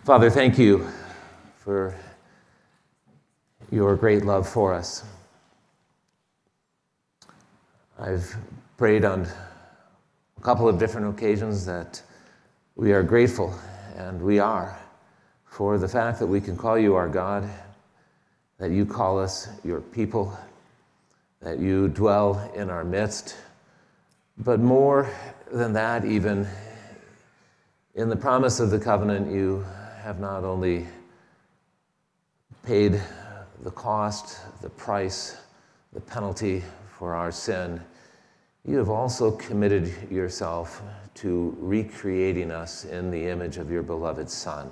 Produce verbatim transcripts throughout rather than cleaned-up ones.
Father, thank you for your great love for us. I've prayed on a couple of different occasions that we are grateful, and we are, for the fact that we can call you our God, that you call us your people, that you dwell in our midst. But more than that, even in the promise of the covenant, you have not only paid the cost, the price, the penalty for our sin, you have also committed yourself to recreating us in the image of your beloved Son.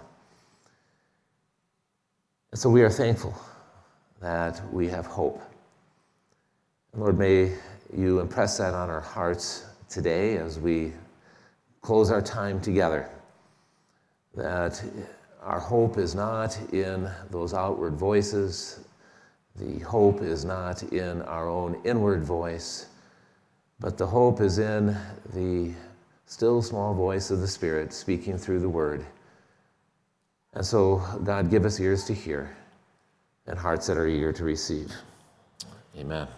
And so we are thankful that we have hope. And Lord, may you impress that on our hearts today as we close our time together, that our hope is not in those outward voices. The hope is not in our own inward voice, but the hope is in the still small voice of the Spirit speaking through the Word. And so, God, give us ears to hear and hearts that are eager to receive. Amen.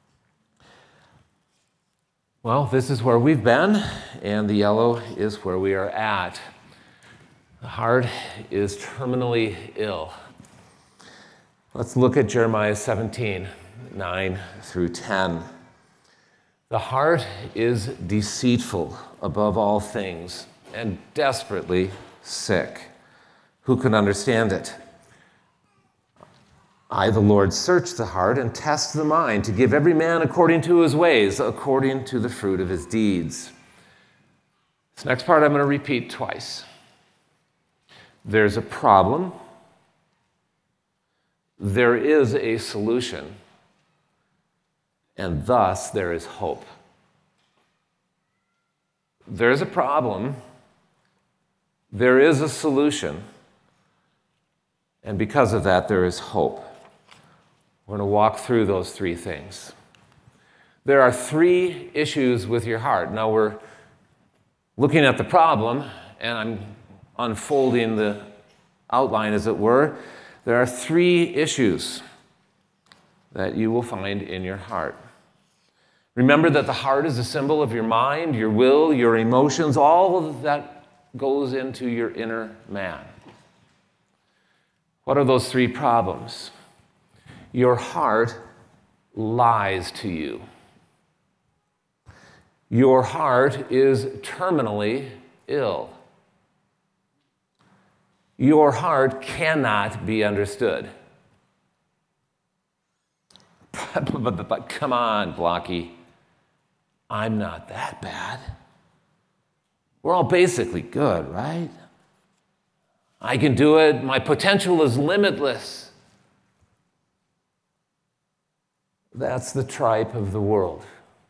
Well, this is where we've been, and the yellow is where we are at. The heart is terminally ill. Let's look at Jeremiah seventeen, nine through ten. The heart is deceitful above all things and desperately sick. Who can understand it? I, the Lord, search the heart and test the mind to give every man according to his ways, according to the fruit of his deeds. This next part I'm going to repeat twice. There's a problem. There is a solution. And thus there is hope. There's a problem. There is a solution. And because of that, there is hope. We're going to walk through those three things. There are three issues with your heart. Now we're looking at the problem, and I'm unfolding the outline, as it were. There are three issues that you will find in your heart. Remember that the heart is a symbol of your mind, your will, your emotions, all of that goes into your inner man. What are those three problems? Your heart lies to you. Your heart is terminally ill. Your heart cannot be understood. But, but, but, but come on, Blocky. I'm not that bad. We're all basically good, right? I can do it. My potential is limitless. That's the tripe of the world.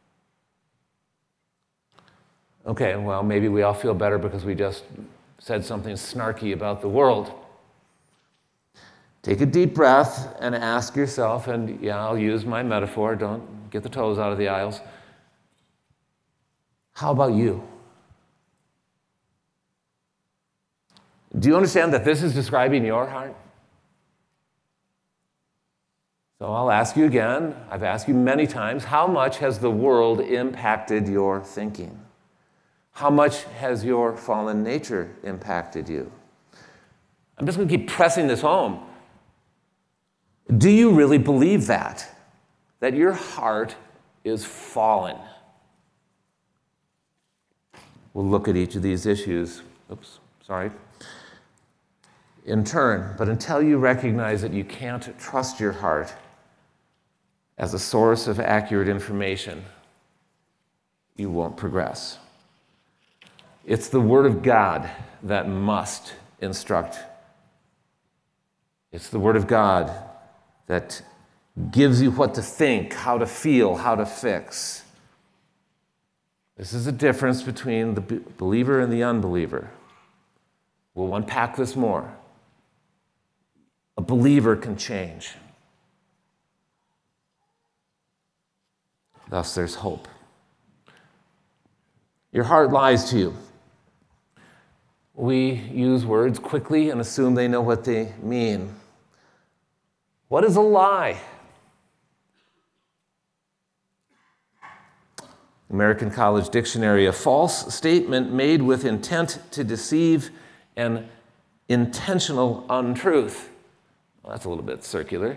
Okay, well, maybe we all feel better because we just said something snarky about the world. Take a deep breath and ask yourself, and yeah, I'll use my metaphor, don't get the toes out of the aisles. How about you? Do you understand that this is describing your heart? So I'll ask you again, I've asked you many times, how much has the world impacted your thinking? How much has your fallen nature impacted you? I'm just going to keep pressing this home. Do you really believe that? That your heart is fallen? We'll look at each of these issues. Oops, sorry. In turn, but until you recognize that you can't trust your heart as a source of accurate information, you won't progress. It's the Word of God that must instruct. It's the Word of God that gives you what to think, how to feel, how to fix. This is the difference between the believer and the unbeliever. We'll unpack this more. A believer can change. Thus, there's hope. Your heart lies to you. we use words quickly and assume they know what they mean. What is a lie? American College Dictionary, a false statement made with intent to deceive and intentional untruth. Well, that's a little bit circular.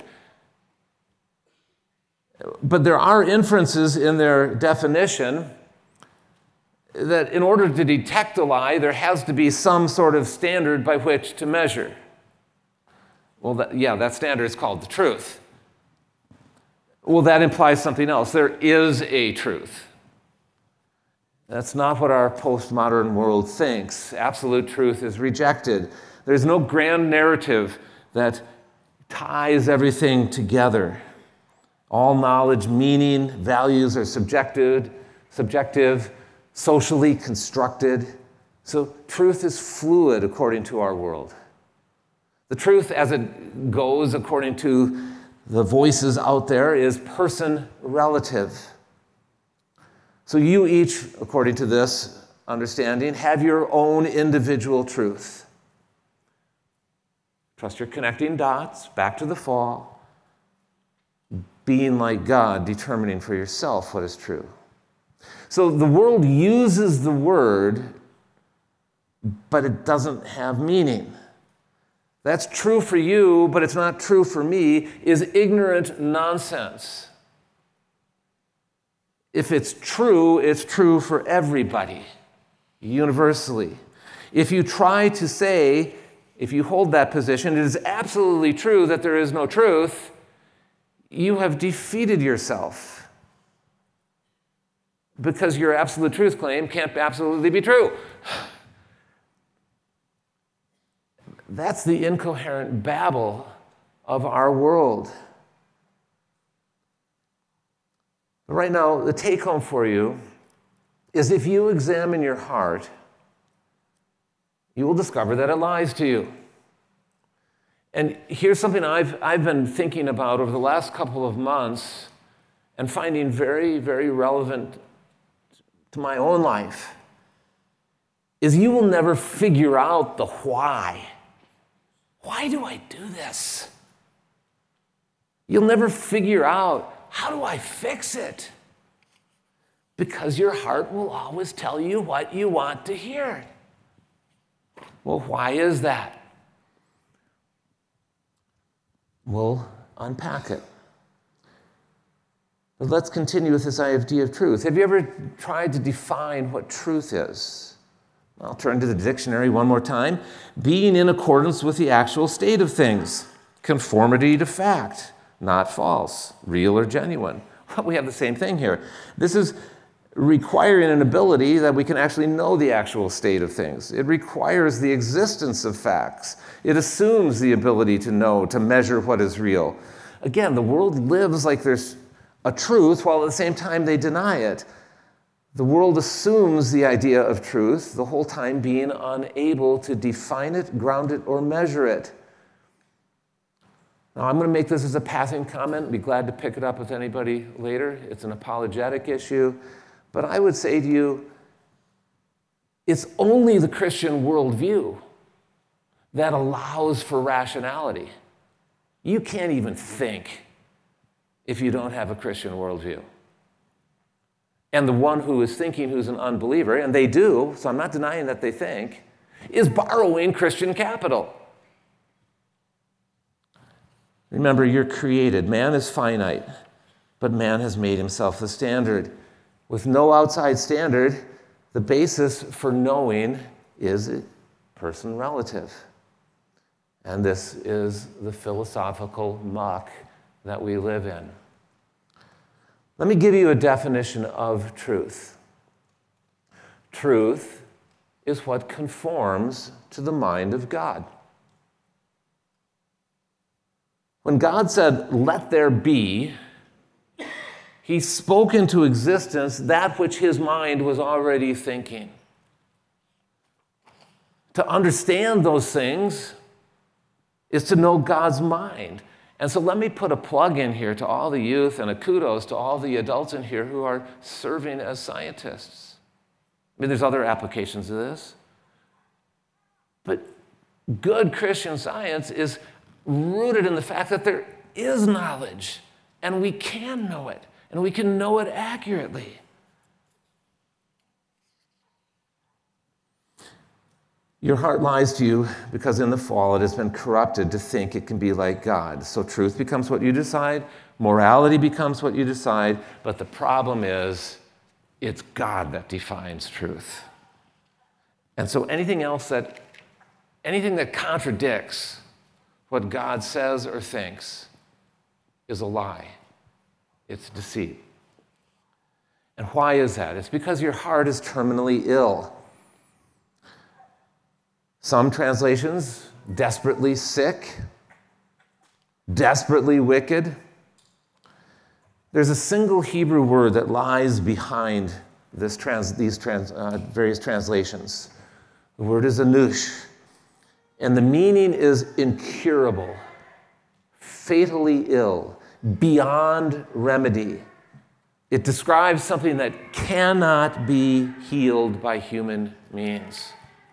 But there are inferences in their definition that in order to detect a lie, there has to be some sort of standard by which to measure. Well, that, yeah, that standard is called the truth. Well, that implies something else. There is a truth. That's not what our postmodern world thinks. Absolute truth is rejected. There's no grand narrative that ties everything together. All knowledge, meaning, values are subjective, subjective, socially constructed. So truth is fluid according to our world. The truth as it goes according to the voices out there is person relative. So you each, according to this understanding, have your own individual truth. Trust your connecting dots back to the fall. Being like God, determining for yourself what is true. So the world uses the word, but it doesn't have meaning. That's true for you, but it's not true for me, is ignorant nonsense. If it's true, it's true for everybody, universally. If you try to say, if you hold that position, it is absolutely true that there is no truth, you have defeated yourself. Because your absolute truth claim can't absolutely be true. That's the incoherent babble of our world. Right now, the take-home for you is if you examine your heart, you will discover that it lies to you. And here's something I've, I've been thinking about over the last couple of months and finding very, very relevant to my own life, is you will never figure out the why. Why do I do this? You'll never figure out, how do I fix it? Because your heart will always tell you what you want to hear. Well, why is that? We'll unpack it. But let's continue with this idea of truth. Have you ever tried to define what truth is? I'll turn to the dictionary one more time. Being in accordance with the actual state of things. Conformity to fact, not false, real or genuine. Well, we have the same thing here. This is requiring an ability that we can actually know the actual state of things. It requires the existence of facts. It assumes the ability to know, to measure what is real. Again, the world lives like there's a truth while at the same time they deny it. The world assumes the idea of truth, the whole time being unable to define it, ground it, or measure it. Now, I'm going to make this as a passing comment. Be glad to pick it up with anybody later. It's an apologetic issue. But I would say to you, it's only the Christian worldview that allows for rationality. You can't even think if you don't have a Christian worldview. And the one who is thinking who's an unbeliever, and they do, so I'm not denying that they think, is borrowing Christian capital. Remember, you're created. Man is finite, but man has made himself the standard. With no outside standard, the basis for knowing is person relative. And this is the philosophical muck that we live in. Let me give you a definition of truth. Truth is what conforms to the mind of God. When God said, "Let there be," he spoke into existence that which his mind was already thinking. To understand those things is to know God's mind. And so let me put a plug in here to all the youth and a kudos to all the adults in here who are serving as scientists. I mean, there's other applications of this. But good Christian Science is rooted in the fact that there is knowledge, and we can know it, and we can know it accurately. Your heart lies to you because in the fall it has been corrupted to think it can be like God. So truth becomes what you decide, morality becomes what you decide, but the problem is it's God that defines truth. And so anything else that, anything that contradicts what God says or thinks is a lie. It's deceit. And why is that? It's because your heart is terminally ill. Some translations, desperately sick, desperately wicked. There's a single Hebrew word that lies behind this trans, these trans, uh, various translations. The word is anush, and the meaning is incurable, fatally ill, beyond remedy. It describes something that cannot be healed by human means.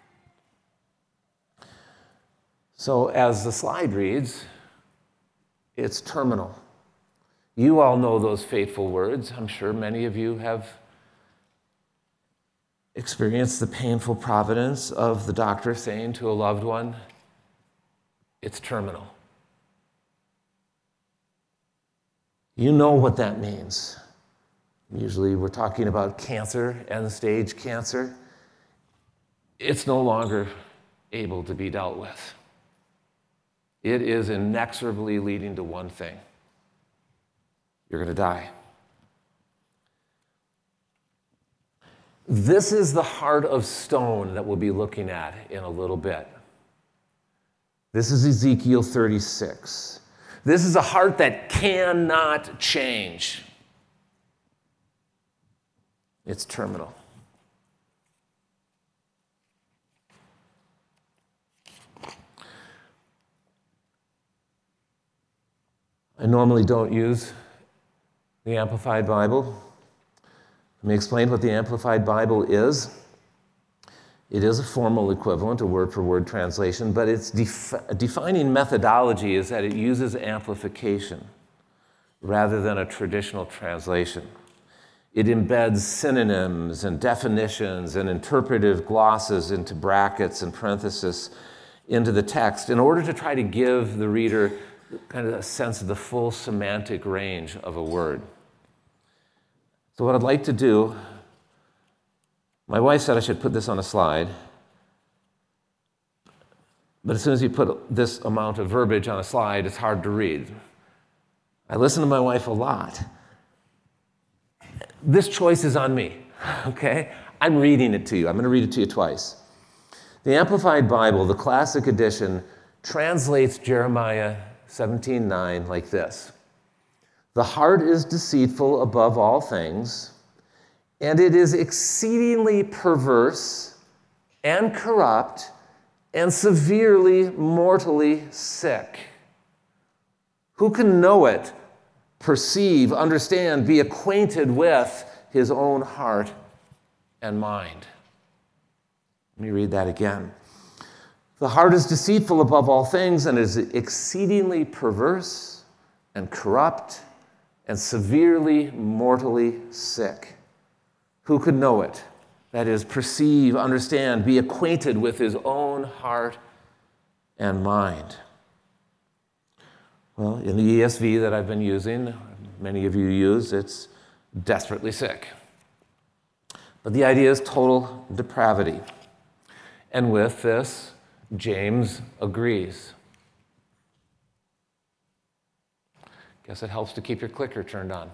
So as the slide reads, it's terminal. You all know those fateful words. I'm sure many of you have experienced the painful providence of the doctor saying to a loved one, it's terminal. You know what that means. Usually we're talking about cancer, end-stage cancer. It's no longer able to be dealt with. It is inexorably leading to one thing. You're going to die. This is the heart of stone that we'll be looking at in a little bit. This is Ezekiel thirty-six. This is a heart that cannot change. It's terminal. I normally don't use the Amplified Bible. Let me explain what the Amplified Bible is. It is a formal equivalent, a word-for-word translation, but its def- defining methodology is that it uses amplification rather than a traditional translation. It embeds synonyms and definitions and interpretive glosses into brackets and parentheses into the text in order to try to give the reader kind of a sense of the full semantic range of a word. So what I'd like to do, my wife said I should put this on a slide, but as soon as you put this amount of verbiage on a slide, it's hard to read. I listen to my wife a lot. This choice is on me, okay? I'm reading it to you. I'm going to read it to you twice. The Amplified Bible, the Classic Edition, translates Jeremiah seventeen nine like this. The heart is deceitful above all things, and it is exceedingly perverse and corrupt and severely mortally sick. Who can know it, perceive, understand, be acquainted with his own heart and mind? Let me read that again. The heart is deceitful above all things and is exceedingly perverse and corrupt and severely mortally sick. Who could know it? That is, perceive, understand, be acquainted with his own heart and mind. Well, in the E S V that I've been using, many of you use, it's desperately sick. But the idea is total depravity. And with this, James agrees. Guess it helps to keep your clicker turned on.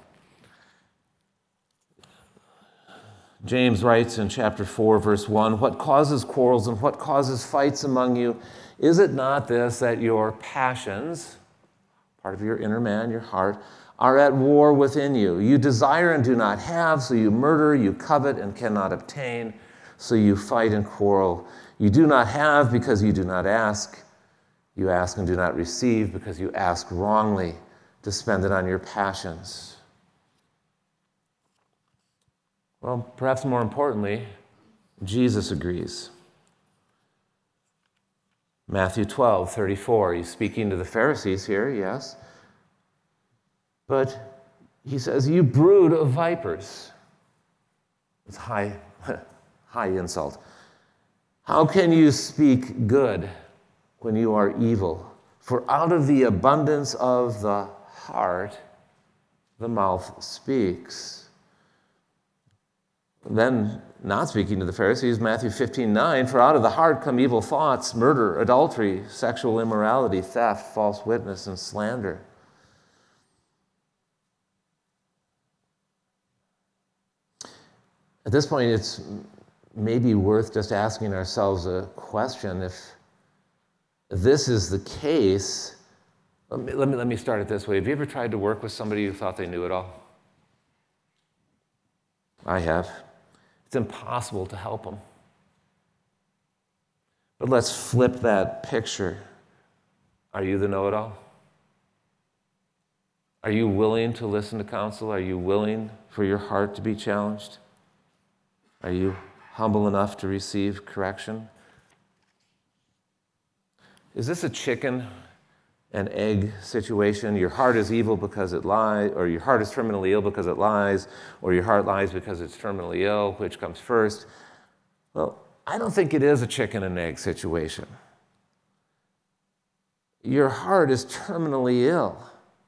James writes in chapter four, verse one, what causes quarrels and what causes fights among you? Is it not this, that your passions, part of your inner man, your heart, are at war within you? You desire and do not have, so you murder, you covet and cannot obtain, so you fight and quarrel. You do not have because you do not ask. You ask and do not receive because you ask wrongly to spend it on your passions. Well, perhaps more importantly, Jesus agrees. Matthew twelve, thirty-four. He's speaking to the Pharisees here, yes. But he says, you brood of vipers. It's high, high insult. How can you speak good when you are evil? For out of the abundance of the heart, the mouth speaks. Then, not speaking to the Pharisees, Matthew fifteen nine, for out of the heart come evil thoughts, murder, adultery, sexual immorality, theft, false witness, and slander. At this point, it's maybe worth just asking ourselves a question. If this is the case, let me, let me, let me start it this way. Have you ever tried to work with somebody who thought they knew it all? I have. It's impossible to help them. But let's flip that picture. Are you the know-it-all? Are you willing to listen to counsel? Are you willing for your heart to be challenged? Are you humble enough to receive correction? Is this a chicken and egg situation? Your heart is evil because it lies, or your heart is terminally ill because it lies, or your heart lies because it's terminally ill. Which comes first? Well, I don't think it is a chicken and egg situation. Your heart is terminally ill.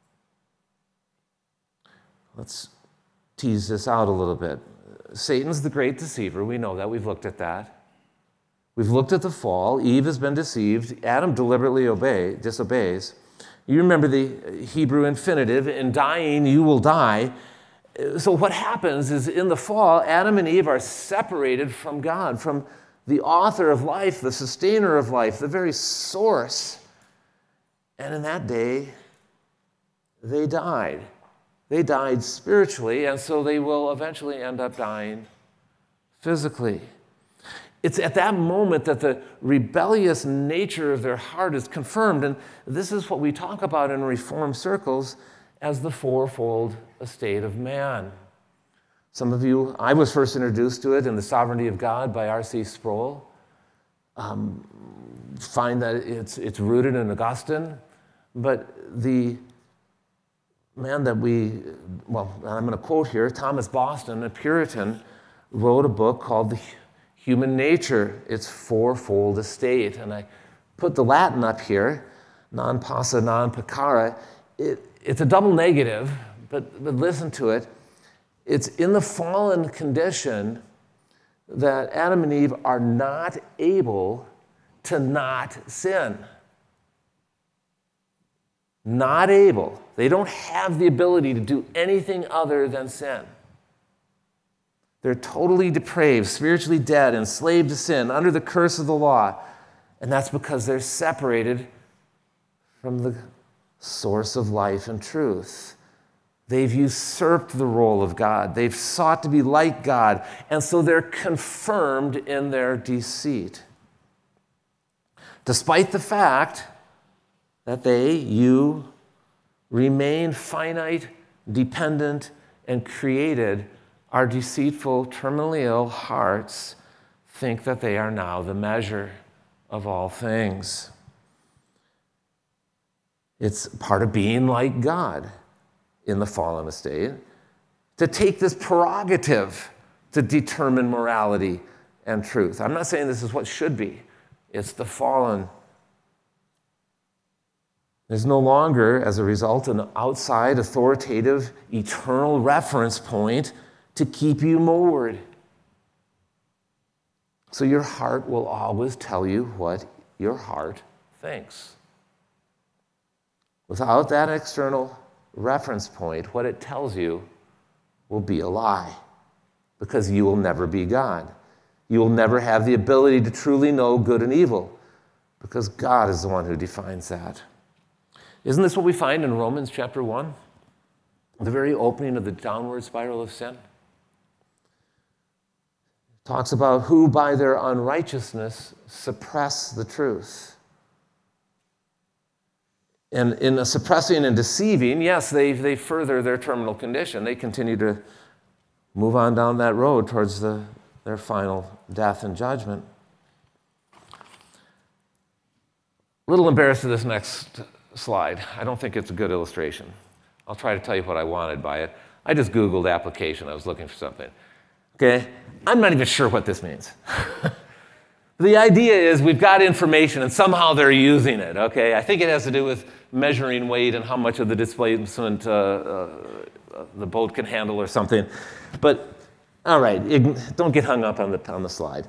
Let's tease this out a little bit. Satan's the great deceiver. We know that. We've looked at that. We've looked at the fall. Eve has been deceived. Adam deliberately obey, disobeys. You remember the Hebrew infinitive, in dying you will die. So what happens is in the fall, Adam and Eve are separated from God, from the author of life, the sustainer of life, the very source. And in that day, they died. They died spiritually, and so they will eventually end up dying physically. It's at that moment that the rebellious nature of their heart is confirmed, and this is what we talk about in Reformed circles as the fourfold estate of man. Some of you, I was first introduced to it in The Sovereignty of God by R C Sproul. Um, find that it's, it's rooted in Augustine, but the man that we, well, I'm going to quote here, Thomas Boston, a Puritan, wrote a book called The Human Nature, Its Fourfold Estate. And I put the Latin up here, non passa, non peccare. It, it's a double negative, but, but listen to it. It's in the fallen condition that Adam and Eve are not able to not sin. Not able. They don't have the ability to do anything other than sin. They're totally depraved, spiritually dead, enslaved to sin, under the curse of the law. And that's because they're separated from the source of life and truth. They've usurped the role of God. They've sought to be like God. And so they're confirmed in their deceit. Despite the fact that they, you, remain finite, dependent, and created, our deceitful, terminally ill hearts think that they are now the measure of all things. It's part of being like God in the fallen estate, to take this prerogative to determine morality and truth. I'm not saying this is what should be. It's the fallen. There's no longer, as a result, an outside, authoritative, eternal reference point to keep you moored. So your heart will always tell you what your heart thinks. Without that external reference point, what it tells you will be a lie, because you will never be God. You will never have the ability to truly know good and evil, because God is the one who defines that. Isn't this what we find in Romans chapter one? The very opening of the downward spiral of sin. It talks about who by their unrighteousness suppress the truth. And in suppressing and deceiving, yes, they, they further their terminal condition. They continue to move on down that road towards the, their final death and judgment. A little embarrassed of this next slide. I don't think it's a good illustration. I'll try to tell you what I wanted by it. I just Googled application. I was looking for something. Okay? I'm not even sure what this means. The idea is we've got information and somehow they're using it, okay? I think it has to do with measuring weight and how much of the displacement uh, uh, the boat can handle or something. But, all right, don't get hung up on the, on the slide.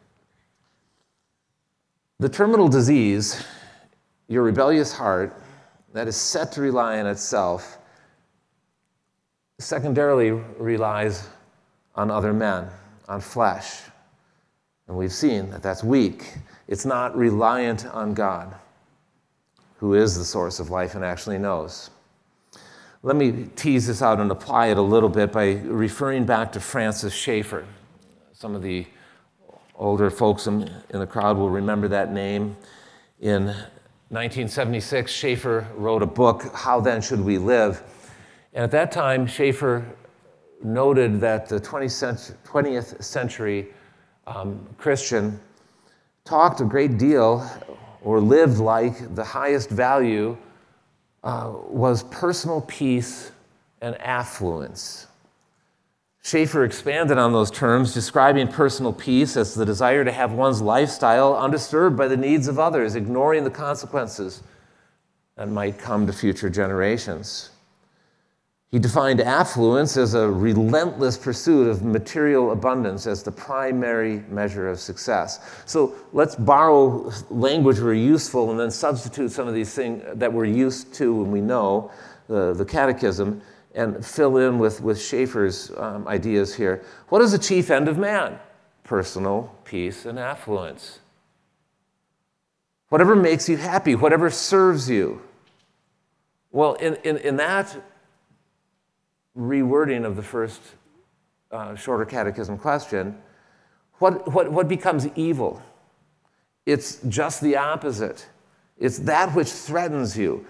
The terminal disease, your rebellious heart, that is set to rely on itself, secondarily relies on other men, on flesh. And we've seen that that's weak. It's not reliant on God, who is the source of life and actually knows. Let me tease this out and apply it a little bit by referring back to Francis Schaeffer. Some of the older folks in the crowd will remember that name. In nineteen seventy-six, Schaeffer wrote a book, How Then Should We Live? And at that time, Schaeffer noted that the twentieth century um, Christian talked a great deal or lived like the highest value uh, was personal peace and affluence. Schaeffer expanded on those terms, describing personal peace as the desire to have one's lifestyle undisturbed by the needs of others, ignoring the consequences that might come to future generations. He defined affluence as a relentless pursuit of material abundance as the primary measure of success. So let's borrow language where useful and then substitute some of these things that we're used to and we know, the, the catechism, and fill in with, with Schaeffer's um, ideas here. What is the chief end of man? Personal peace and affluence. Whatever makes you happy, whatever serves you. Well, in, in, in that rewording of the first uh, shorter catechism question, what, what, what becomes evil? It's just the opposite. It's that which threatens you.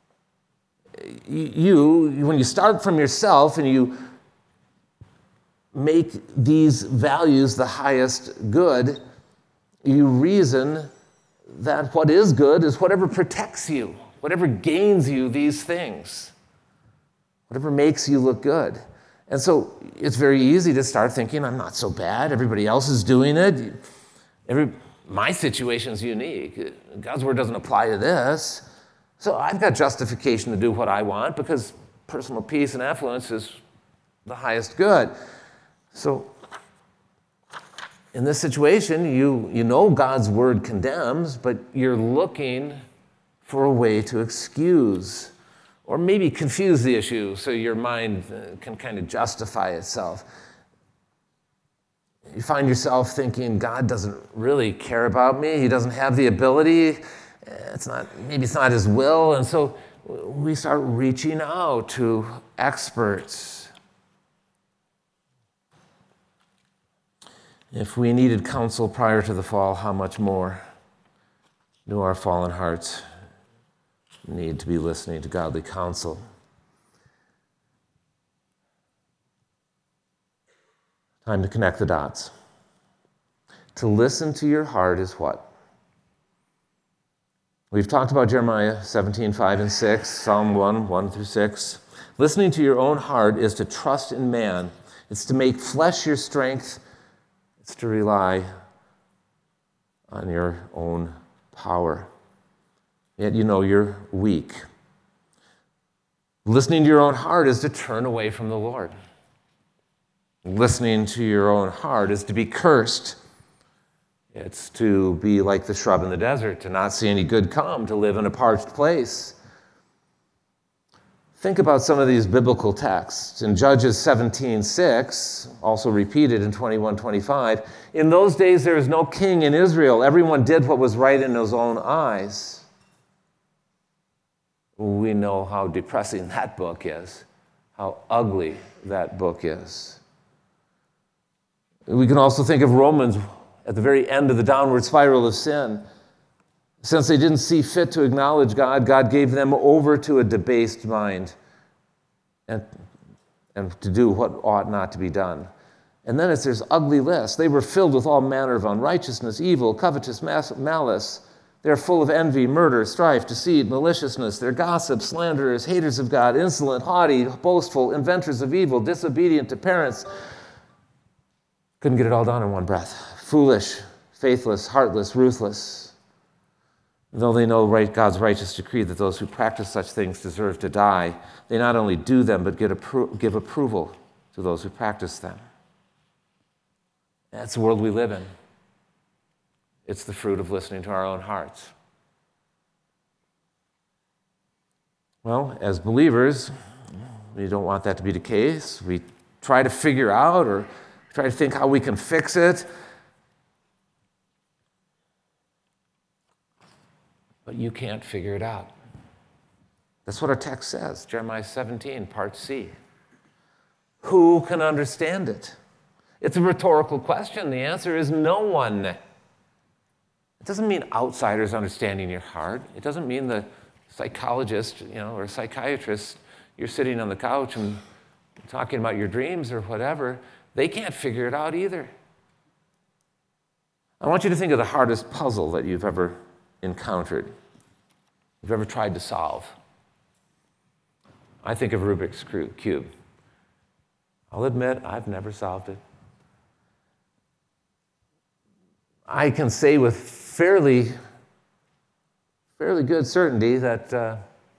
You, when you start from yourself and you make these values the highest good, you reason that what is good is whatever protects you, whatever gains you these things. Whatever makes you look good. And so it's very easy to start thinking, I'm not so bad. Everybody else is doing it. Every, my situation's unique. God's word doesn't apply to this. So I've got justification to do what I want because personal peace and affluence is the highest good. So in this situation, you, you know God's word condemns, but you're looking for a way to excuse or maybe confuse the issue so your mind can kind of justify itself. You find yourself thinking, God doesn't really care about me. He doesn't have the ability. It's not, maybe it's not his will. And so we start reaching out to experts. If we needed counsel prior to the fall, how much more do our fallen hearts need to be listening to godly counsel? Time to connect the dots. To listen to your heart is what? We've talked about Jeremiah seventeen, five and six, Psalm one, one through six. Listening to your own heart is to trust in man. It's to make flesh your strength. It's to rely on your own power. Yet you know you're weak. Listening to your own heart is to turn away from the Lord. Listening to your own heart is to be cursed. It's to be like the shrub in the desert, to not see any good come, to live in a parched place. Think about some of these biblical texts. In Judges seventeen six, also repeated in twenty-one twenty-five, in those days there was no king in Israel. Everyone did what was right in his own eyes. We know how depressing that book is, how ugly that book is. We can also think of Romans at the very end of the downward spiral of sin. Since they didn't see fit to acknowledge God, God gave them over to a debased mind and, and to do what ought not to be done. And then it's this ugly list. They were filled with all manner of unrighteousness, evil, covetous, malice, They're full of envy, murder, strife, deceit, maliciousness. They're gossips, slanderers, haters of God, insolent, haughty, boastful, inventors of evil, disobedient to parents. Couldn't get it all done in one breath. Foolish, faithless, heartless, ruthless. Though they know right, God's righteous decree that those who practice such things deserve to die, they not only do them, but get appro- give approval to those who practice them. That's the world we live in. It's the fruit of listening to our own hearts. Well, as believers, we don't want that to be the case. We try to figure out or try to think how we can fix it. But you can't figure it out. That's what our text says, Jeremiah seventeen, part C. Who can understand it? It's a rhetorical question. The answer is no one. It doesn't mean outsiders understanding your heart. It doesn't mean the psychologist, you know, or psychiatrist, you're sitting on the couch and talking about your dreams or whatever. They can't figure it out either. I want you to think of the hardest puzzle that you've ever encountered, you've ever tried to solve. I think of Rubik's Cube. I'll admit, I've never solved it. I can say with fairly, fairly good certainty that uh,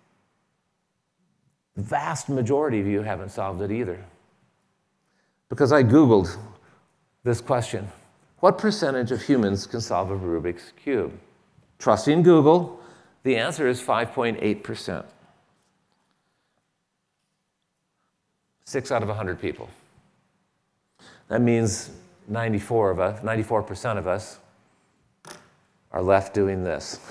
the vast majority of you haven't solved it either. Because I Googled this question: what percentage of humans can solve a Rubik's Cube? Trusting Google, the answer is five point eight percent. Six out of one hundred people. That means ninety-four of us, ninety-four percent of us are left doing this.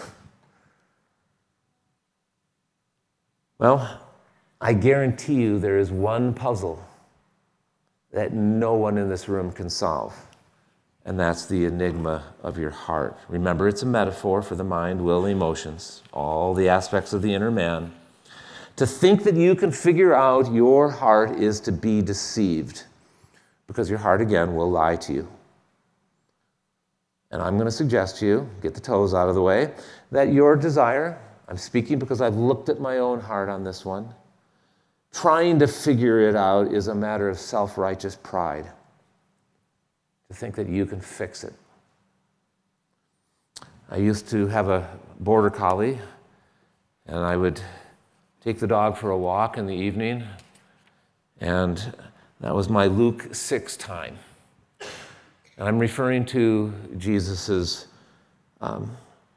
Well, I guarantee you there is one puzzle that no one in this room can solve, and that's the enigma of your heart. Remember, it's a metaphor for the mind, will, emotions, all the aspects of the inner man. To think that you can figure out your heart is to be deceived, because your heart, again, will lie to you. And I'm going to suggest to you, get the toes out of the way, that your desire, I'm speaking because I've looked at my own heart on this one, trying to figure it out is a matter of self-righteous pride. To think that you can fix it. I used to have a border collie, and I would take the dog for a walk in the evening, and that was my Luke six time. And I'm referring to Jesus's um,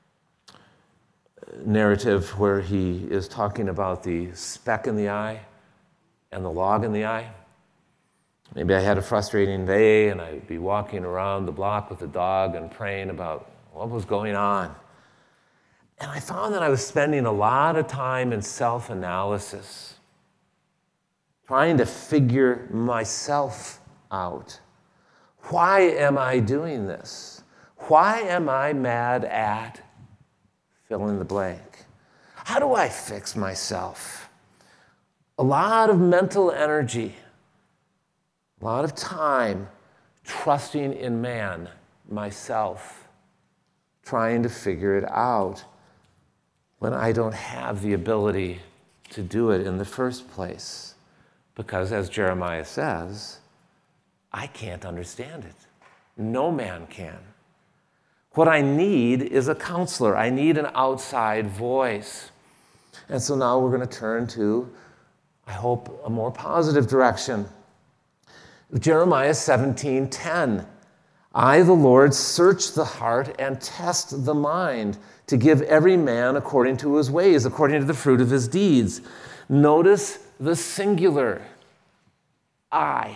narrative where he is talking about the speck in the eye and the log in the eye. Maybe I had a frustrating day, and I'd be walking around the block with the dog and praying about what was going on. And I found that I was spending a lot of time in self-analysis, trying to figure myself out. Why am I doing this? Why am I mad at fill in the blank? How do I fix myself? A lot of mental energy, a lot of time trusting in man, myself, trying to figure it out when I don't have the ability to do it in the first place. Because as Jeremiah says, I can't understand it. No man can. What I need is a counselor. I need an outside voice. And so now we're going to turn to, I hope, a more positive direction. Jeremiah seventeen ten. I, the Lord, search the heart and test the mind to give every man according to his ways, according to the fruit of his deeds. Notice the singular. I.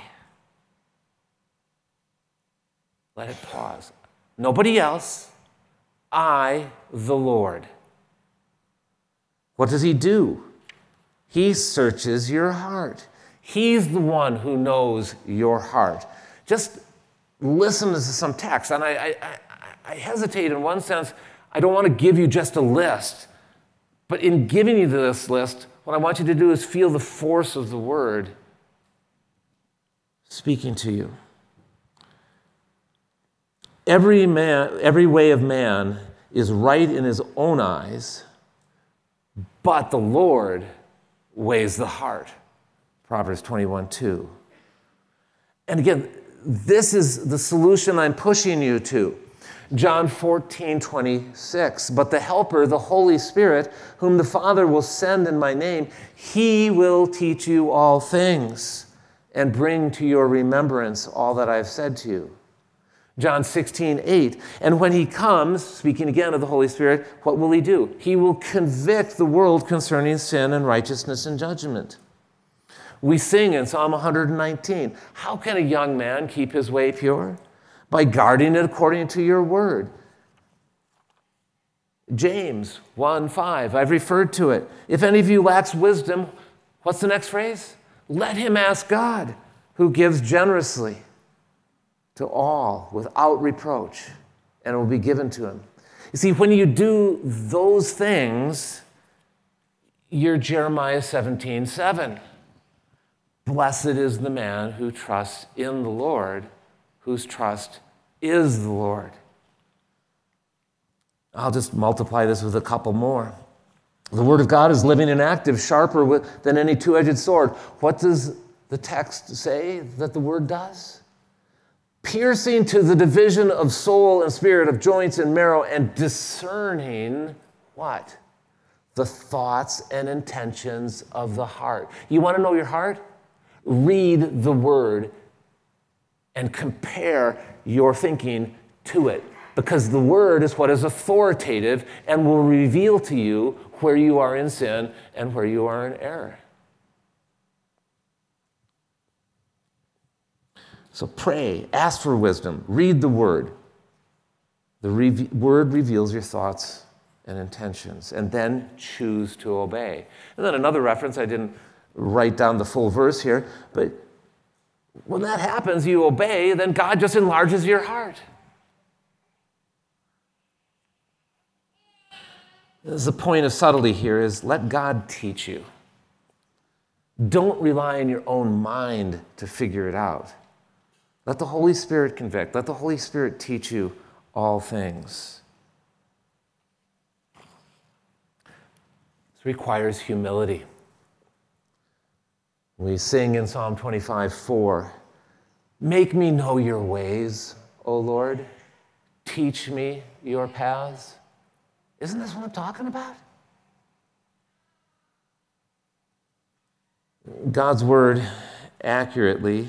Let it pause. Nobody else. I, the Lord. What does he do? He searches your heart. He's the one who knows your heart. Just listen to some text. And I, I, I hesitate in one sense. I don't want to give you just a list. But in giving you this list, what I want you to do is feel the force of the word speaking to you. Every man, every way of man is right in his own eyes, but the Lord weighs the heart. Proverbs twenty-one two. And again, this is the solution I'm pushing you to. John fourteen twenty-six. But the Helper, the Holy Spirit, whom the Father will send in my name, he will teach you all things and bring to your remembrance all that I've said to you. John sixteen eight. And when he comes, speaking again of the Holy Spirit, what will he do? He will convict the world concerning sin and righteousness and judgment. We sing in Psalm one nineteen, how can a young man keep his way pure? By guarding it according to your word. James one five, I've referred to it. If any of you lacks wisdom, what's the next phrase? Let him ask God, who gives generously to all without reproach, and it will be given to him. You see, when you do those things, you're Jeremiah seventeen seven. Blessed is the man who trusts in the Lord, whose trust is the Lord. I'll just multiply this with a couple more. The Word of God is living and active, sharper than any two-edged sword. What does the text say that the Word does? Piercing to the division of soul and spirit, of joints and marrow, and discerning what? The thoughts and intentions of the heart. You want to know your heart? Read the Word and compare your thinking to it. Because the Word is what is authoritative and will reveal to you where you are in sin and where you are in error. So pray, ask for wisdom, read the Word. The re- Word reveals your thoughts and intentions, and then choose to obey. And then another reference, I didn't write down the full verse here, but when that happens, you obey, then God just enlarges your heart. The point of subtlety here is let God teach you. Don't rely on your own mind to figure it out. Let the Holy Spirit convict. Let the Holy Spirit teach you all things. This requires humility. We sing in Psalm twenty-five four, make me know your ways, O Lord. Teach me your paths. Isn't this what I'm talking about? God's word accurately,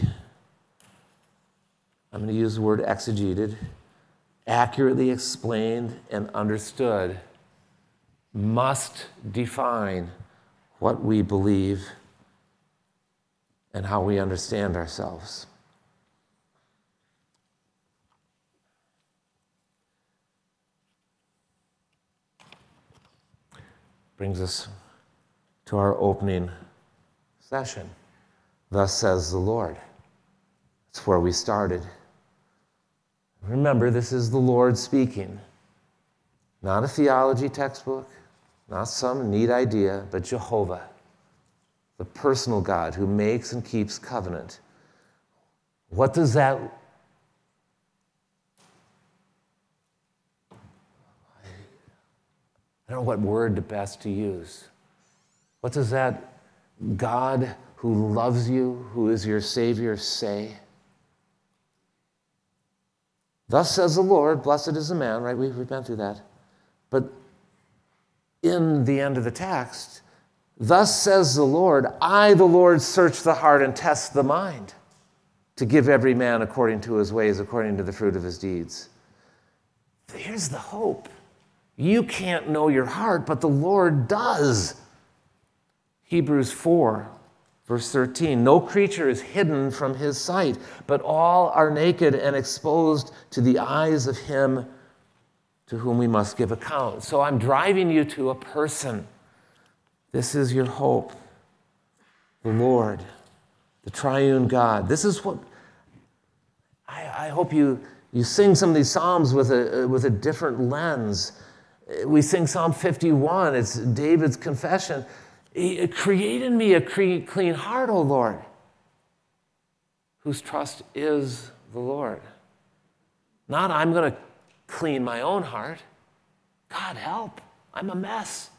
I'm going to use the word exegeted, accurately explained and understood, must define what we believe and how we understand ourselves. Brings us to our opening session. Thus says the Lord. It's where we started. Remember, this is the Lord speaking. Not a theology textbook, not some neat idea, but Jehovah, the personal God who makes and keeps covenant. What does that I don't know what word best to use. What does that God who loves you, who is your Savior, say? Thus says the Lord, blessed is the man, right? We've, we've been through that. But in the end of the text, thus says the Lord, I, the Lord, search the heart and test the mind to give every man according to his ways, according to the fruit of his deeds. Here's the hope. You can't know your heart, but the Lord does. Hebrews four, verse thirteen, no creature is hidden from his sight, but all are naked and exposed to the eyes of him to whom we must give account. So I'm driving you to a person. This is your hope. The Lord, the triune God. This is what I, I hope you, you sing some of these Psalms with a, with a different lens. We sing Psalm fifty-one. It's David's confession. Create in me a clean heart, O Lord, whose trust is the Lord. Not I'm going to clean my own heart. God, help. I'm a mess.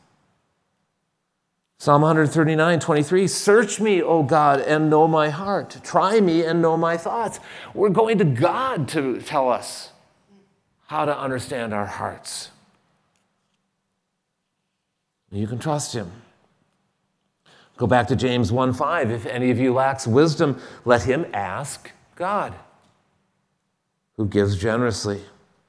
Psalm one thirty-nine, twenty-three, search me, O God, and know my heart. Try me and know my thoughts. We're going to God to tell us how to understand our hearts. You can trust him. Go back to James one five. If any of you lacks wisdom, let him ask God, who gives generously,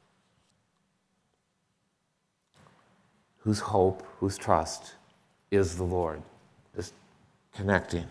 whose hope, whose trust is the Lord. Just connecting.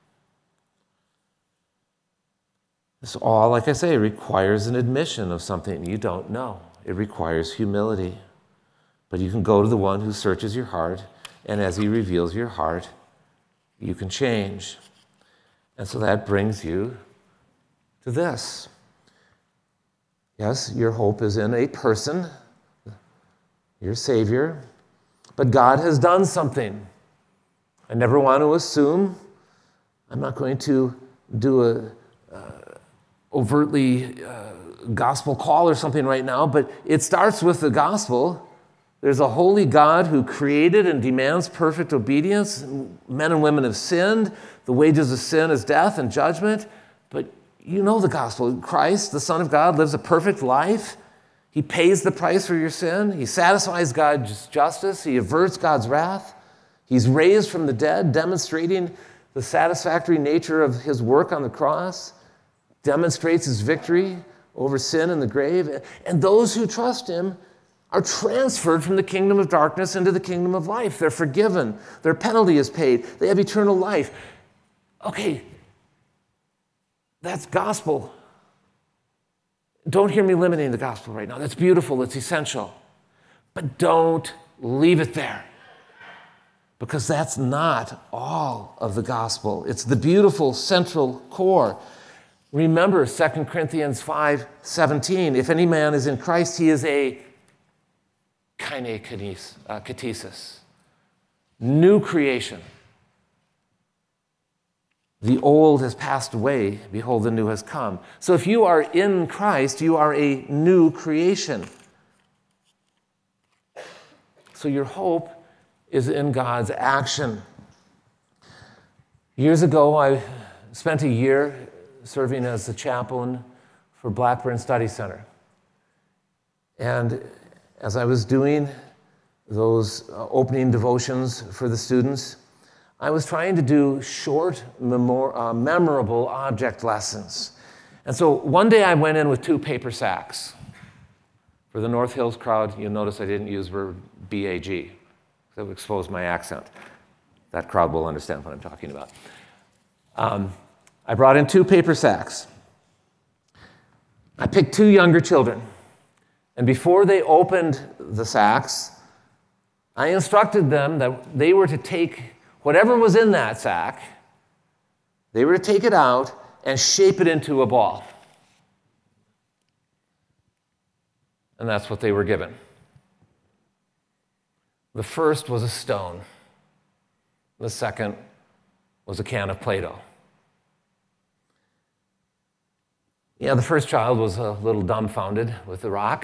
This all, like I say, requires an admission of something you don't know. It requires humility. But you can go to the one who searches your heart, and as he reveals your heart, you can change. And so that brings you to this. Yes, your hope is in a person, your Savior, but God has done something. I never want to assume. I'm not going to do a uh, overtly uh, gospel call or something right now, but it starts with the gospel. There's a holy God who created and demands perfect obedience. Men and women have sinned. The wages of sin is death and judgment. But you know the gospel. Christ, the Son of God, lives a perfect life. He pays the price for your sin. He satisfies God's justice. He averts God's wrath. He's raised from the dead, demonstrating the satisfactory nature of his work on the cross, demonstrates his victory over sin and the grave. And those who trust him are transferred from the kingdom of darkness into the kingdom of life. They're forgiven. Their penalty is paid. They have eternal life. Okay, that's gospel. Don't hear me limiting the gospel right now. That's beautiful. It's essential. But don't leave it there, because that's not all of the gospel. It's the beautiful central core. Remember Second Corinthians five seventeen. If any man is in Christ, he is a katesis, new creation. The old has passed away. Behold, the new has come. So if you are in Christ, you are a new creation. So your hope is in God's action. Years ago, I spent a year serving as the chaplain for Blackburn Study Center. And as I was doing those uh, opening devotions for the students, I was trying to do short, memor- uh, memorable object lessons. And so one day I went in with two paper sacks. For the North Hills crowd, you'll notice I didn't use verb B A G. That would expose my accent. That crowd will understand what I'm talking about. Um, I brought in two paper sacks. I picked two younger children. And before they opened the sacks, I instructed them that they were to take whatever was in that sack, they were to take it out and shape it into a ball. And that's what they were given. The first was a stone. The second was a can of Play-Doh. Yeah, the first child was a little dumbfounded with the rock.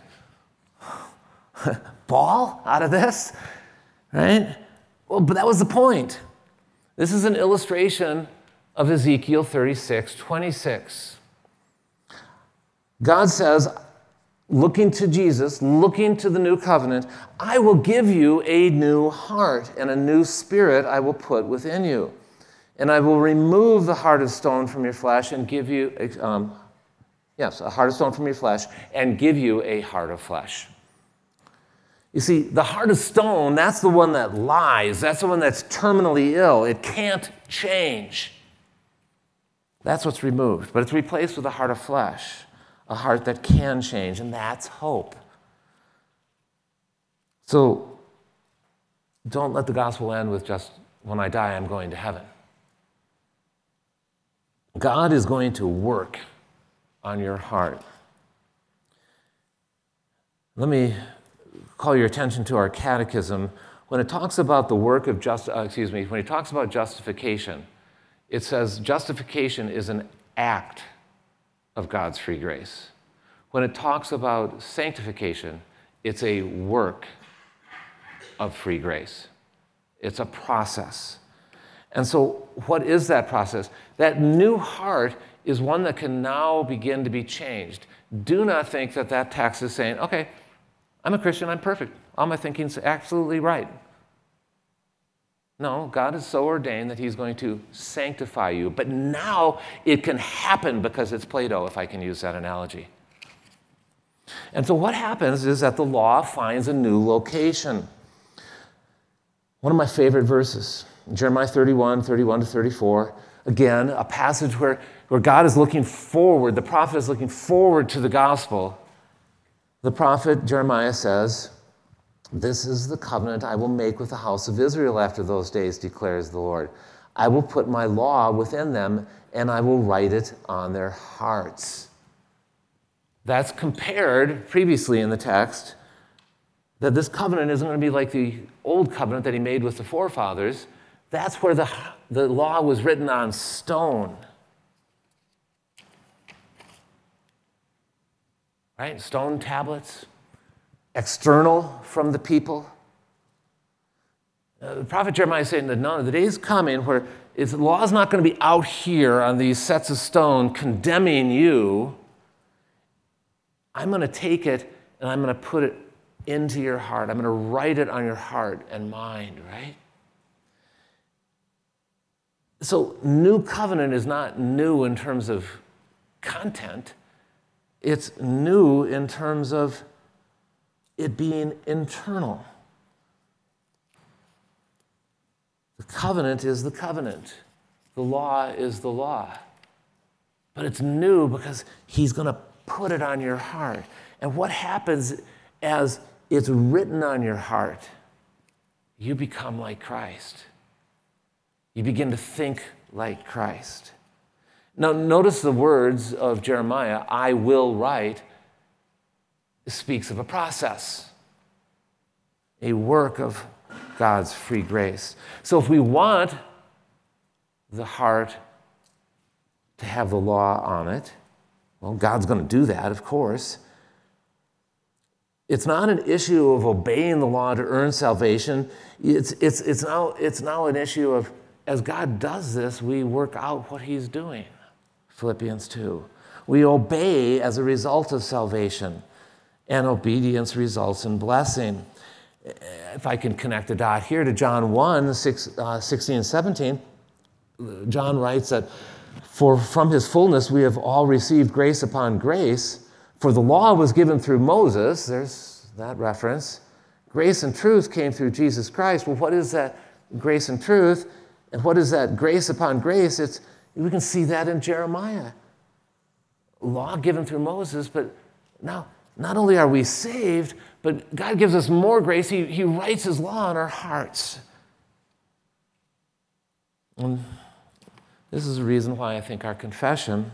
Ball out of this, right? Well, but that was the point. This is an illustration of Ezekiel thirty-six twenty-six. God says, looking to Jesus, looking to the new covenant, I will give you a new heart, and a new spirit I will put within you. And I will remove the heart of stone from your flesh and give you, um, yes, a heart of stone from your flesh, and give you a heart of flesh. You see, the heart of stone, that's the one that lies. That's the one that's terminally ill. It can't change. That's what's removed. But it's replaced with a heart of flesh, a heart that can change, and that's hope. So don't let the gospel end with just, when I die, I'm going to heaven. God is going to work on your heart. Let me call your attention to our catechism. When it talks about the work of just, uh, excuse me, when it talks about justification, it says justification is an act of God's free grace. When it talks about sanctification, it's a work of free grace. It's a process. And so what is that process? That new heart is one that can now begin to be changed. Do not think that that text is saying, okay, I'm a Christian, I'm perfect. All my thinking's absolutely right. No, God is so ordained that he's going to sanctify you. But now it can happen because it's Play-Doh, if I can use that analogy. And so what happens is that the law finds a new location. One of my favorite verses, Jeremiah thirty-one, thirty-one to thirty-four. Again, a passage where, where God is looking forward, the prophet is looking forward to the gospel. The prophet Jeremiah says, "This is the covenant I will make with the house of Israel after those days, declares the Lord. I will put my law within them, and I will write it on their hearts." That's compared previously in the text that this covenant isn't going to be like the old covenant that he made with the forefathers. That's where the, the law was written on stone. Right? Stone tablets, external from the people. Uh, the prophet Jeremiah is saying that no, the day is coming where the law is not going to be out here on these sets of stone condemning you. I'm going to take it and I'm going to put it into your heart. I'm going to write it on your heart and mind, right? So new covenant is not new in terms of content. It's new in terms of it being internal. The covenant is the covenant. The law is the law. But it's new because he's going to put it on your heart. And what happens as it's written on your heart? You become like Christ. You begin to think like Christ. Now, notice the words of Jeremiah, "I will write," speaks of a process, a work of God's free grace. So if we want the heart to have the law on it, well, God's going to do that, of course. It's not an issue of obeying the law to earn salvation. It's, it's, it's, now, it's now an issue of, as God does this, we work out what he's doing. Philippians two. We obey as a result of salvation, and obedience results in blessing. If I can connect the dot here to John one, six, uh, sixteen and seventeen, John writes that, "For from his fullness we have all received grace upon grace. For the law was given through Moses," there's that reference. "Grace and truth came through Jesus Christ." Well, what is that grace and truth? And what is that grace upon grace? It's, we can see that in Jeremiah. Law given through Moses, but now not only are we saved, but God gives us more grace. He, he writes his law on our hearts. And this is the reason why I think our confession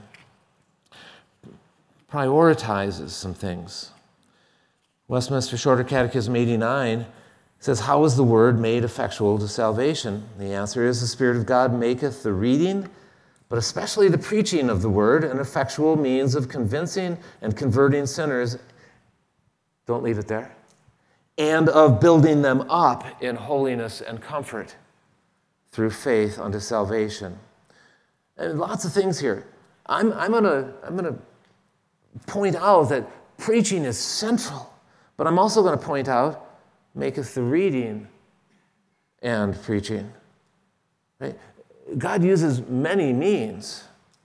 prioritizes some things. Westminster Shorter Catechism eighty-nine says, "How is the word made effectual to salvation?" The answer is, "The Spirit of God maketh the reading, but especially the preaching of the word, an effectual means of convincing and converting sinners," don't leave it there, "and of building them up in holiness and comfort through faith unto salvation." And lots of things here. I'm, I'm gonna, I'm gonna point out that preaching is central, but I'm also gonna point out, maketh the reading and preaching. Right? God uses many means.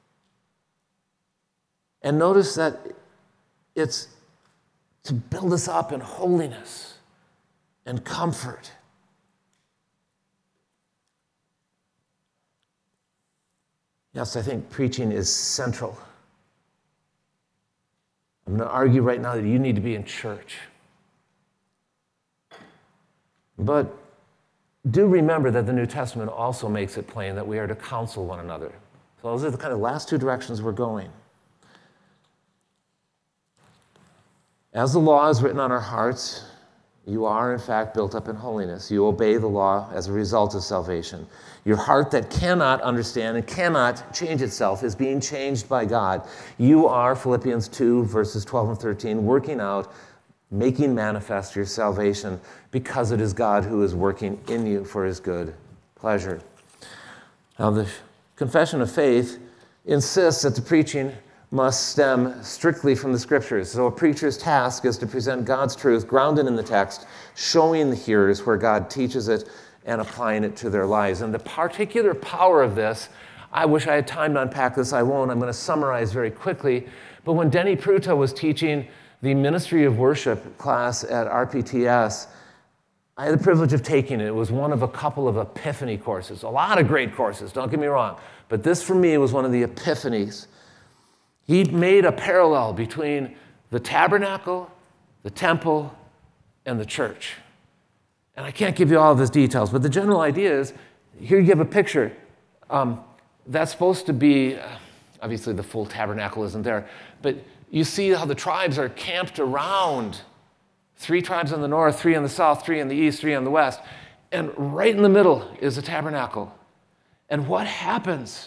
And notice that it's to build us up in holiness and comfort. Yes, I think preaching is central. I'm going to argue right now that you need to be in church. But do remember that the New Testament also makes it plain that we are to counsel one another. So those are the kind of last two directions we're going. As the law is written on our hearts, you are in fact built up in holiness. You obey the law as a result of salvation. Your heart that cannot understand and cannot change itself is being changed by God. You are, Philippians two, verses twelve and thirteen, working out making manifest your salvation, because it is God who is working in you for his good pleasure. Now, the Confession of Faith insists that the preaching must stem strictly from the Scriptures. So a preacher's task is to present God's truth grounded in the text, showing the hearers where God teaches it and applying it to their lives. And the particular power of this, I wish I had time to unpack this, I won't. I'm going to summarize very quickly. But when Denny Pruta was teaching the Ministry of Worship class at R P T S, I had the privilege of taking it. It was one of a couple of epiphany courses. A lot of great courses, don't get me wrong. But this, for me, was one of the epiphanies. He made a parallel between the tabernacle, the temple, and the church. And I can't give you all of his details, but the general idea is, here you have a picture. Um, that's supposed to be, uh, obviously the full tabernacle isn't there, but you see how the tribes are camped around. Three tribes in the north, three in the south, three in the east, three in the west. And right in the middle is the tabernacle. And what happens?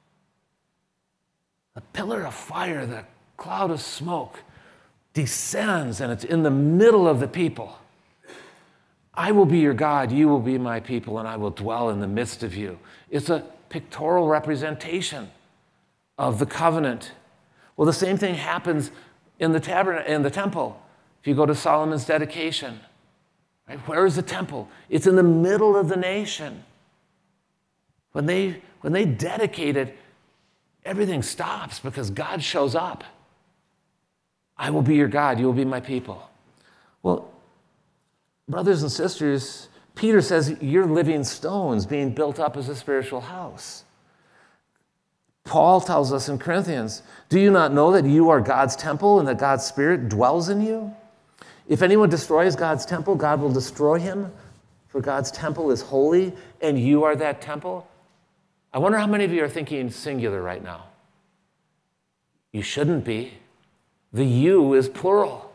The pillar of fire, the cloud of smoke descends, and it's in the middle of the people. I will be your God, you will be my people, and I will dwell in the midst of you. It's a pictorial representation of the covenant. Well, the same thing happens in the tabernacle, in the temple. If you go to Solomon's dedication, right, where is the temple? It's in the middle of the nation. When they, when they dedicate it, everything stops because God shows up. I will be your God, you will be my people. Well, brothers and sisters, Peter says you're living stones being built up as a spiritual house. Paul tells us in Corinthians, do you not know that you are God's temple and that God's Spirit dwells in you? If anyone destroys God's temple, God will destroy him, for God's temple is holy, and you are that temple. I wonder how many of you are thinking singular right now. You shouldn't be. The you is plural.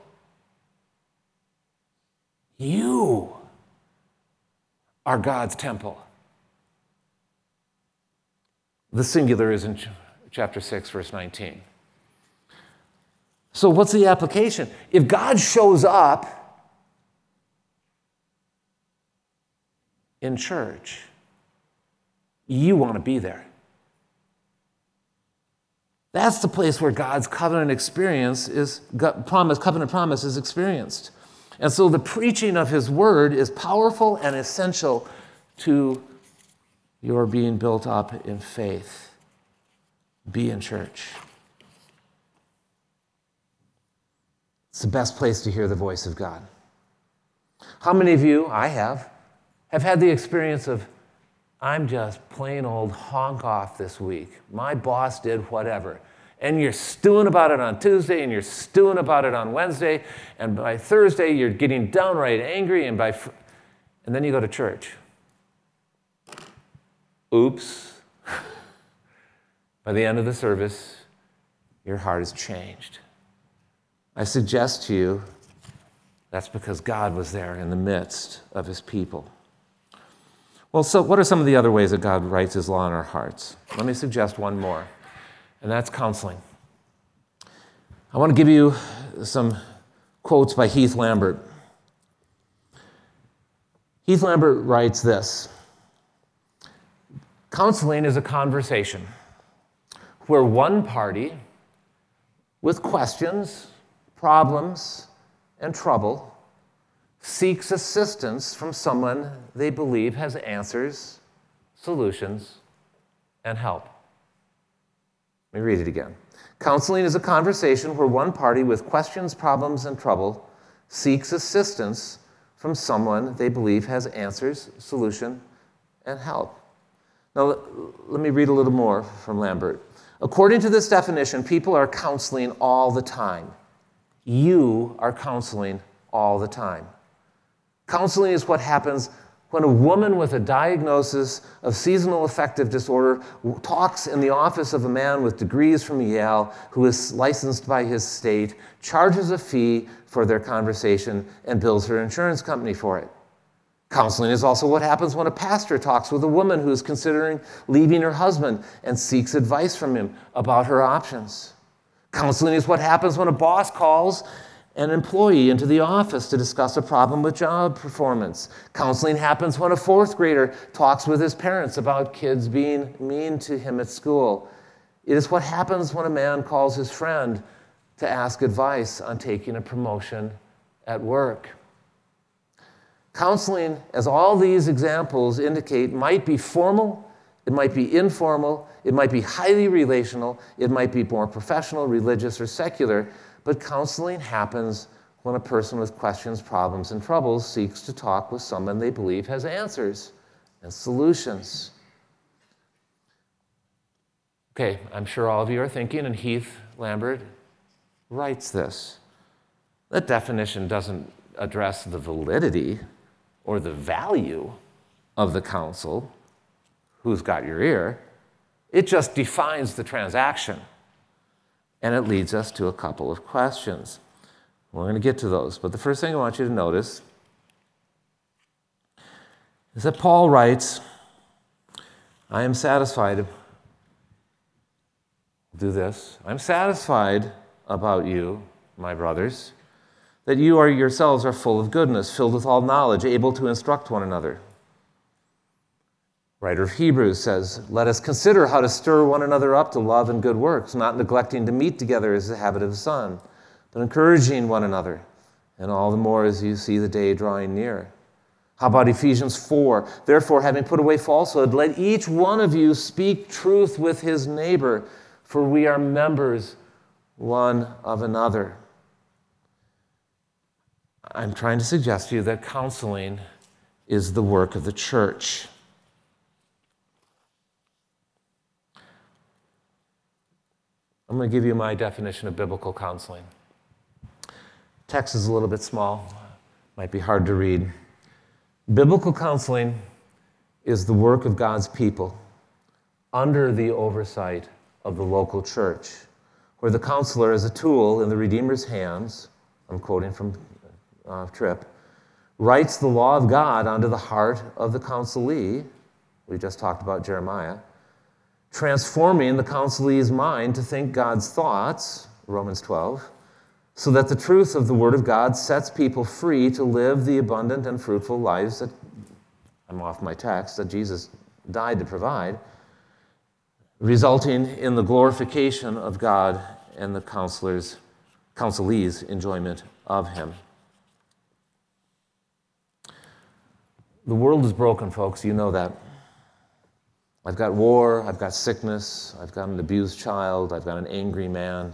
You are God's temple. The singular is in ch- chapter six, verse nineteen. So what's the application? If God shows up in church, you want to be there. That's the place where God's covenant experience is, promise, covenant promise is experienced. And so the preaching of his word is powerful and essential to your being built up in faith. Be in church. It's the best place to hear the voice of God. How many of you, I have, have had the experience of, I'm just plain old honk off this week. My boss did whatever. And you're stewing about it on Tuesday, and you're stewing about it on Wednesday, and by Thursday you're getting downright angry, and by, fr- and then you go to church. Oops. By the end of the service, your heart is changed. I suggest to you that's because God was there in the midst of his people. Well, so what are some of the other ways that God writes his law in our hearts? Let me suggest one more, and that's counseling. I want to give you some quotes by Heath Lambert. Heath Lambert writes this: counseling is a conversation where one party with questions, problems, and trouble seeks assistance from someone they believe has answers, solutions, and help. Let me read it again. Counseling is a conversation where one party with questions, problems, and trouble seeks assistance from someone they believe has answers, solution, and help. Now, let, let me read a little more from Lambert. According to this definition, people are counseling all the time. You are counseling all the time. Counseling is what happens when a woman with a diagnosis of seasonal affective disorder talks in the office of a man with degrees from Yale who is licensed by his state, charges a fee for their conversation, and bills her insurance company for it. Counseling is also what happens when a pastor talks with a woman who is considering leaving her husband and seeks advice from him about her options. Counseling is what happens when a boss calls an employee into the office to discuss a problem with job performance. Counseling happens when a fourth grader talks with his parents about kids being mean to him at school. It is what happens when a man calls his friend to ask advice on taking a promotion at work. Counseling, as all these examples indicate, might be formal, it might be informal, it might be highly relational, it might be more professional, religious, or secular, but counseling happens when a person with questions, problems, and troubles seeks to talk with someone they believe has answers and solutions. Okay, I'm sure all of you are thinking, and Heath Lambert writes this. That definition doesn't address the validity or the value of the counsel, who's got your ear. It just defines the transaction. And it leads us to a couple of questions. We're going to get to those. But the first thing I want you to notice is that Paul writes, I am satisfied. Do this. I'm satisfied about you, my brothers, that you are yourselves are full of goodness, filled with all knowledge, able to instruct one another. Writer of Hebrews says, let us consider how to stir one another up to love and good works, not neglecting to meet together as the habit of some, but encouraging one another, and all the more as you see the day drawing near. How about Ephesians four? Therefore, having put away falsehood, let each one of you speak truth with his neighbor, for we are members one of another. I'm trying to suggest to you that counseling is the work of the church. I'm going to give you my definition of biblical counseling. Text is a little bit small, might be hard to read. Biblical counseling is the work of God's people under the oversight of the local church, where the counselor is a tool in the Redeemer's hands, I'm quoting from uh, Tripp, writes the law of God onto the heart of the counselee, we just talked about Jeremiah, transforming the counselee's mind to think God's thoughts, Romans twelve, so that the truth of the Word of God sets people free to live the abundant and fruitful lives that, I'm off my text, that Jesus died to provide, resulting in the glorification of God and the counselor's, counselee's enjoyment of Him. The world is broken, folks, you know that. I've got war, I've got sickness, I've got an abused child, I've got an angry man.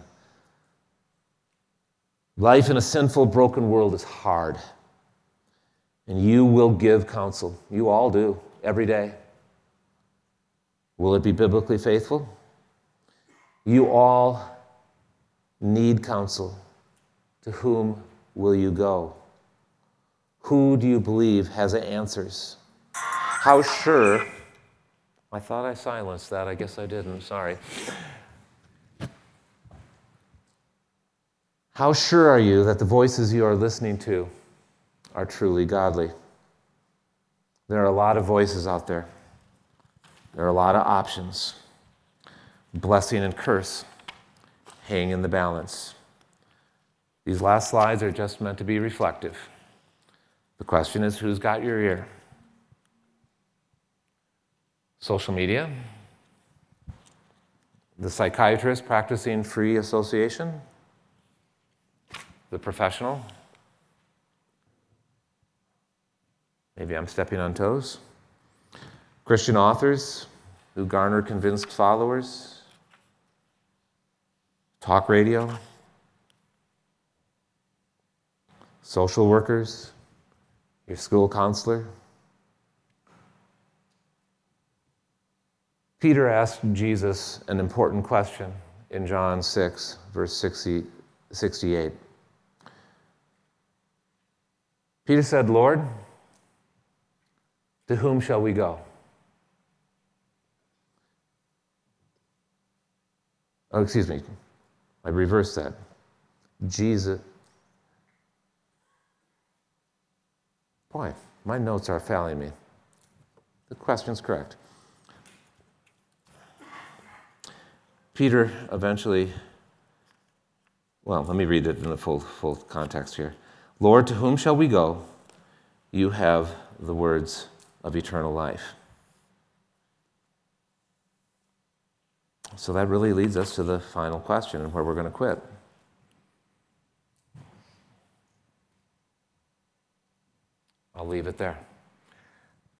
Life in a sinful, broken world is hard. And you will give counsel. You all do, every day. Will it be biblically faithful? You all need counsel. To whom will you go? Who do you believe has the answers? How sure... I thought I silenced that. I guess I didn't. Sorry. How sure are you that the voices you are listening to are truly godly? There are a lot of voices out there. There are a lot of options. Blessing and curse hang in the balance. These last slides are just meant to be reflective. The question is, who's got your ear? Social media, the psychiatrist practicing free association, the professional. Maybe I'm stepping on toes. Christian authors who garner convinced followers. Talk radio. Social workers, your school counselor. Peter asked Jesus an important question in John six, verse sixty, sixty-eight. Peter said, Lord, to whom shall we go? Oh, excuse me. I reversed that. Jesus. Boy, my notes are failing me. The question's correct. Peter eventually Well, let me read it in the full, full context here. Lord, to whom shall we go? You have the words of eternal life. So that really leads us to the final question and where we're going to quit. I'll leave it there.